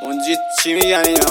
منجی چی میگن اینا؟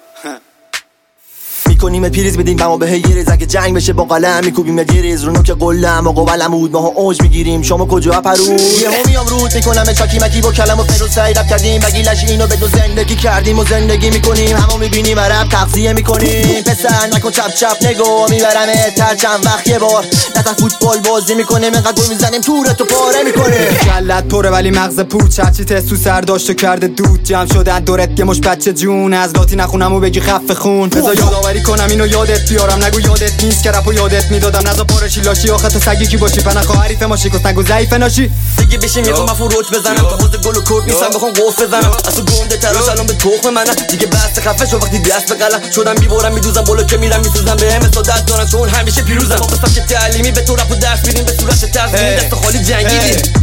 میکنیم پریز بدیم و ما به هیریز اگه جنگ بشه با قلم میکوبیم گریز رو نوک قلم و قبلمود ماها اوج میگیریم شما کجا پرو یه همیام رود میکنم چاکی مکی با کلم و فروز سعی رب کردیم بگیلش اینو بدو زندگی کردیم و زندگی میکنیم همو میبینیم عرب تغذیه میکنیم پسر نکن چپ چپ نگو میبرم تر چند وقت یه بار نتا فوتبال بازی میکنیم اینقدر گل میزنیم تورتو پاره میکنیم کلت پره ولی مغز پوچ هرچی تستو سر داشت و کرده دود جمع شدن دورت یه مش بچه جون از لاتی نخونم و بگی خف خون بذار یادآوری کنم اینو یادت بیارم نگو یادت نیست که رپو یادت میدادم نذار پارشی لاشی آخه تو سگی کی باشی پنخو حریف ماشی کس نگو ضعیف ناشی دیگه بشیم یه خون فروت بزنم تا حوض گل و کرد نیستم بخوام قف بزنم از تو گنده تراش الان به تخم منم دیگه بس خفه شو وقتی دست به قلم شدم میبرم میدوزم بالا که میرم میسوزم به هم صدات دارم چون همیشه پیروزم با قصه که تعلیمی به تو رپو درس میدیم به صورت ترسیم دست خالی جنگیدیم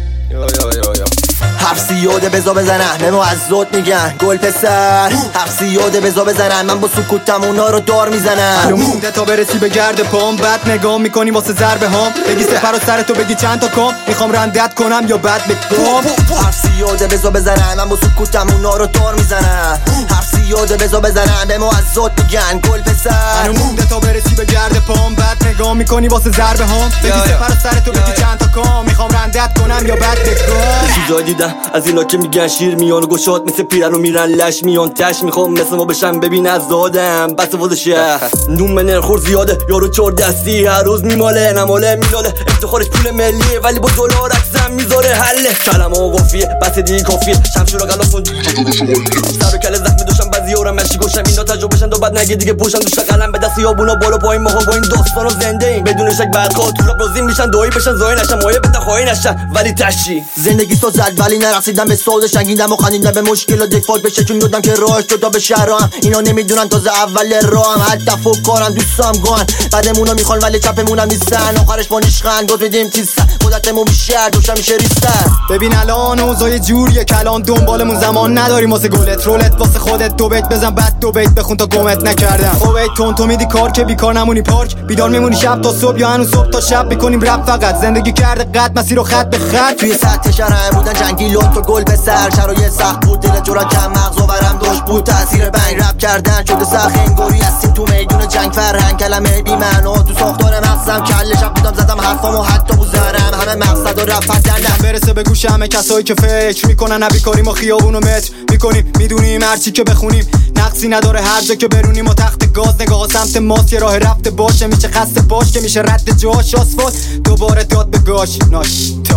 حفظی یاده بزا بزنم به ما از زود میگن گل پسر حفظی یاده بزا بزنم من با سکوتم اونا رو دار میزنم مونده تا برسی به گرد پام بعد نگاه میکنی واسه ضربه هام بگی سپر و سر تو بگی چند تا کام میخوام رندت کنم یا بعد بگم حفظی یاده بزا بزنم من با سکوتم اونا رو دار میزنم حفظی یاده بزا بزنم به ما از زود میگن گل پسر مونده تا برسی به گرد پام بعد نگاه میکنی واسه ضربه هام بگی سپر و سر تو بگی چند تا کام میخوام رندت کنم یا بعد بگم چیزای دیدم از اینا که میگن شیر میان و گشاد مثل پیرن و میرن لش میان تش میخوام مثل ما بشم ببین از دادم بس واسه نون منر خور زیاده یارو 4 دستی هر روز میماله نماله میلاله افتخارش پول ملیه ولی با دلار عکسم میذاره حله کلمه و قافیه بس دیگه کافیه شمشیر و غلاف سر و کله زخمی داشتم بعضی‌ها مشی گوشم اینا تجربهشن دو بعد نگه دیگه پوشم دوش قلم به دست یابونا بالا پایین ماها با این داستانو زنده ایم بدون شک بعد خاطر بازی میشن دایی بشن زای نشن مایه بده خواهی نشن ولی تشی زندگی تو زد ولی نرسیدم به سود شنگیدم و خندیدم به مشکل دفاع بشه چون دادم که راهش جدا به شهرام اینا نمیدونن تازه اول راهم حتی فکرم دوستام گان بعدمونو میخوان ولی چپمونم نیستن آخرش با نیشخند گفت میدیم تیستن خودتمون بیشتر دوشم میشه ریستن ببین الان اوضاع جوریه کلان دنبالمون زمان نداریم واسه گلت رولت واسه خودت دو بیت بزن بعد دو بیت بخون تا گمت نکردم اویت تون تو میدی کار که بیکار نمونی پارک بیدار میمونی شب تا صبح یا هنوز صبح تا شب میکنیم رپ فقط زندگی کرده قد مسیر و خط به خط توی سطح شهر بودن جنگی لطف و گل به سر شرایط سخت بود دل جورا کم مغز و برم داشت بود تاثیر بنگ رپ کردن شده سخت انگاری هستیم تو میدون جنگ فرهنگ کلمه بی معنا تو ساختار مغزم کله شب بودم زدم حرفامو حتی بوزرم همه مقصد و رفت دلم برسه به گوش همه کسایی که فکر میکنن نبیکاری ما خیابونو متر میکنیم میدونیم هرچی که بخونیم نقصی نداره هر جا که برونیم و تخت گاز نگاه سمت ماست یه راه رفته باشه میشه خسته باش که میشه رد جاش آسفالت دوباره داد به گاش ناش تا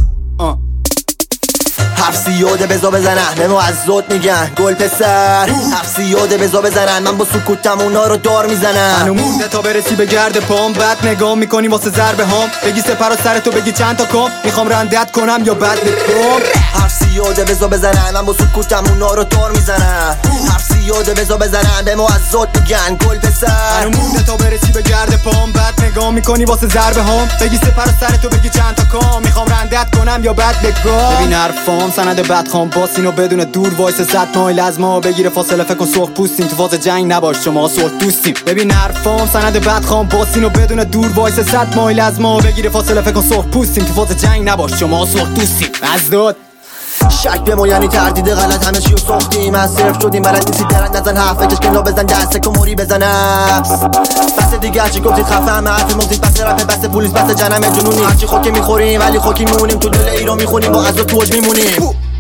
حفظی یاده بزا بزنم به ما از زود میگن گل پسر حفظی یاده بزا بزنم من با سکوتم اونا رو دار میزنم مونده تا برسی به گرد پام بعد نگاه میکنی واسه ضربه هام بگی سپر و سر تو بگی چند تا کام میخوام رندت کنم یا بعد بگم حفظی یاده بزا بزنم من با سکوتم اونا رو دار میزنم حفظی یاده بزا بزنم به ما از زود میگن گل پسر مونده تا برسی به گرد پام بعد نگاه میکنی واسه ضربه هام بگی سپر و سر تو بگی چند تا کام میخوام رندت کنم یا بعد بگم ببین حرفام سند بدخوام باس اینو بدون دور وایس 100 مایل از ما بگیره فاصله فکر کن سرخ پوستیم تو فاز جنگ نباش شما سرخ دوستیم ببین حرفام سند بدخوام باس اینو بدون دور وایس 100 مایل از ما بگیره فاصله فکر کن سرخ پوستیم تو فاز جنگ نباش شما سرخ دوستیم از داد شک به ما یعنی تردید غلط همه چیو ساختیم از صرف شدیم بلد نیستی درد نزن حرف بکش کنلا بزن دست کموری بزن نفس بس دیگه هرچی گفتید خفه همه حرف موزیک بس رفه بس پولیس بس جنم جنونی هرچی خاکی میخوریم ولی خاکی میمونیم تو دل ایران میخونیم با غذا تو اوج میمونیم